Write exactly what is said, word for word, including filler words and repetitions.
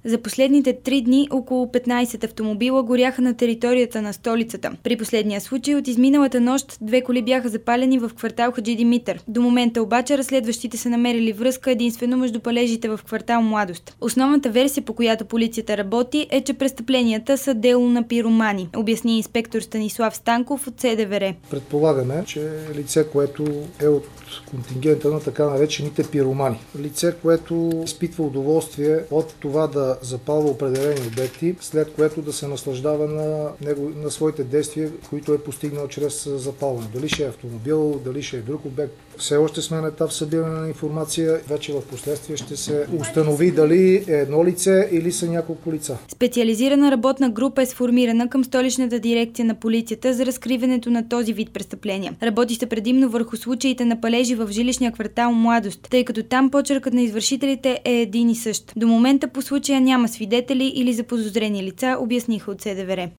За последните три дни около петнайсет автомобила горяха на територията на столицата. При последния случай от изминалата нощ две коли бяха запалени в квартал Хаджи Димитър. До момента обаче разследващите са намерили връзка единствено между палежите в квартал Младост. Основната версия, по която полицията работи, е, че престъпленията са дело на пиромани, обясни инспектор Станислав Станков от СДВР. Предполагаме, че лице, което е от контингента на така наречените пиромани. Лице, което изпитва удоволствие от това да запалва определени обекти, след което да се наслаждава на, него, на своите действия, които е постигнал чрез запалване. Дали ще е автомобил, дали ще е друг обект. Все още сме на етап събиране на информация. Вече в последствие ще се установи дали е едно лице или са няколко лица. Специализирана работна група е сформирана към столичната дирекция на полицията за разкриването на този вид престъпления. Работи се предимно върху случаите на палежи в жилищния квартал Младост, тъй като там почеркът на извършителите е един и същ. До момента по случая няма свидетели или заподозрени лица, обясниха от СДВР.